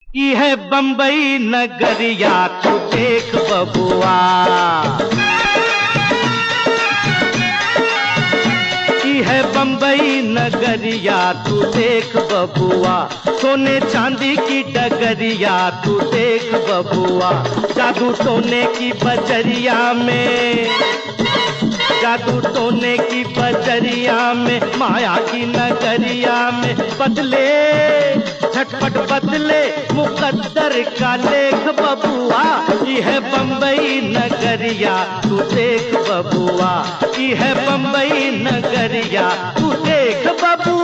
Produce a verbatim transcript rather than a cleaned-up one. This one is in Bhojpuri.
ई है बम्बई नगरिया तू देख बबुआ, ई है बम्बई नगरिया तू देख बबुआ, सोने चांदी की डगरिया तू देख बबुआ, जादू टोने की बजरिया में, जादू टोने की बजरिया में, माया की नगरिया में बदले झटपट बदले मुकद्दर का लेख बबुआ, ये है बम्बई नगरिया तू देख बबुआ, ये है बम्बई नगरिया तू देख बबुआ।